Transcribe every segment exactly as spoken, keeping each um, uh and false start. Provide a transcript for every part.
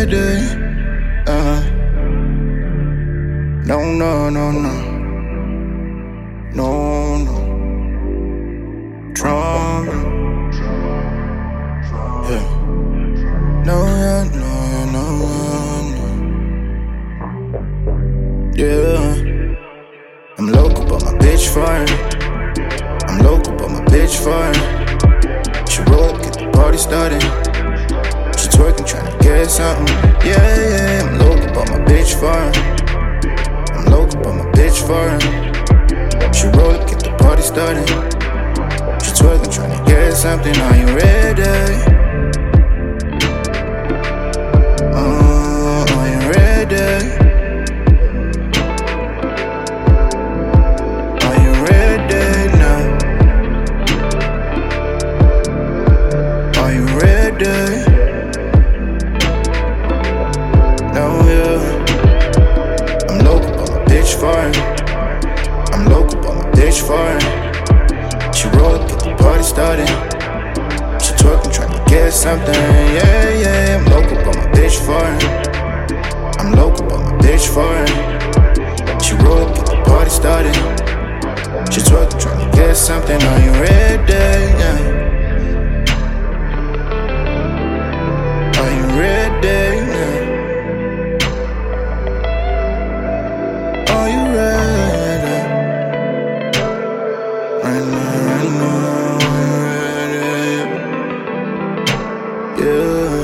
ready? Uh, no, no, no, no. No, no. Drama. Yeah. No, yeah, no, yeah, no, yeah, no. Yeah. I'm local, but my bitch fine. I'm local, but my bitch fine. She roll up, get the party started. She twerking, tryna get something. Yeah, yeah, I'm local, but my bitch fine. I'm local, but my bitch fine. She roll up, get the party started. She twerking, tryna get something. Are you ready? Uh, are you ready? Are you ready now? Are you ready? No, yeah. I'm local, but my bitch fine. I'm local, but my bitch fine. She roll up, get the party started. She twerking, tryna get something. Yeah, yeah. I'm local, but my bitch fine. I'm local, but my bitch fine. She roll up, get the party started. She twerking, tryna get something. Are you ready? Yeah. Are you ready? Yeah. Are you ready? Right now, right now, are you ready? Yeah.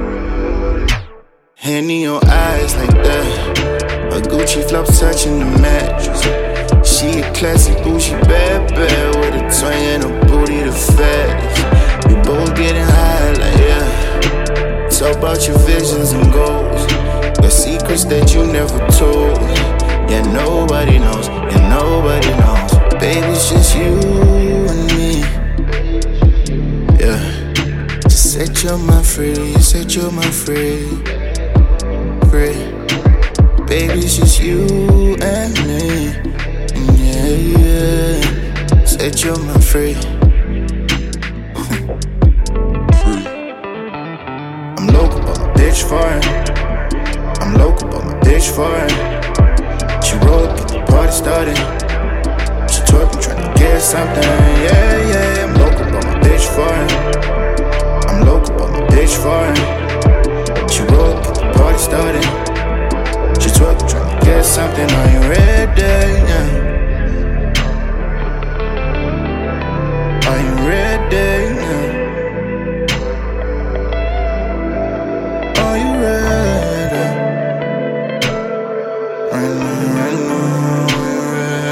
Hand in your eyes like that. A Gucci flop touching the mattress. She a classy bougie bad bad with a twang and a booty the fattest. We both getting high like yeah. Talk about your visions and goals. The secrets that you never told. Yeah, nobody knows. Yeah, nobody knows. Baby, it's just you and me. Yeah. Just set your mind free. Set your mind free. Free. Baby, it's just you and me. Yeah, yeah. Set your mind free. I'm local, but my bitch fine. I'm local, but my bitch fine. She roll up, get the party started. She twerking, tryna get something. Yeah, yeah. I'm local, but my bitch fine. I'm local, but my bitch fine. She roll up, get the party started. She twerking, tryna get something. Are you ready? Yeah. Are you ready? Yeah. Are you ready? Right now, right now, are you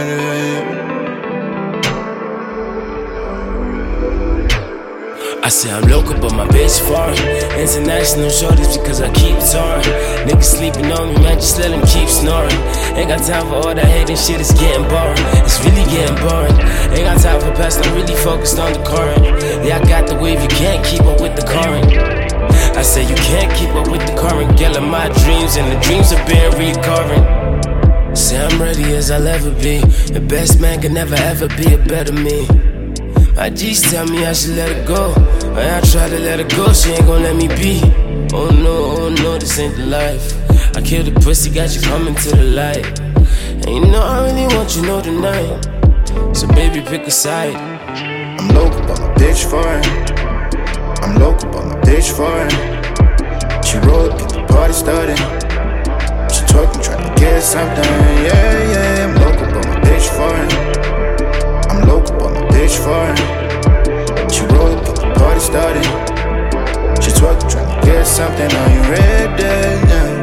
ready? I say I'm local, but my bitch foreign. International shorties because I keep touring. Niggas sleeping on me, man, just let them keep snoring. Ain't got time for all that hating shit, it's getting boring. It's really getting boring. Ain't got time for past, I'm really focused on the current. Yeah, I got the wave, you can't keep up with the current. I say you can't keep up with the current. Girl, of my dreams and the dreams have been recurring. Say I'm ready as I'll ever be. The best man can never ever be a better me. My G's tell me I should let her go. When I try to let her go, she ain't gon' let me be. Oh no, oh no, this ain't the life. I killed the pussy, got you coming to the light. And you know I really want you know tonight. So baby, pick a side. I'm local, but my bitch fine. I'm local, but my bitch fine. She roll up, get the party started. She twerking, tryna get something. Yeah, yeah. I'm local, but my bitch fine. I'm local, but my bitch fine. She roll up, get the party started. She twerking, tryna get something. Are you ready? Yeah.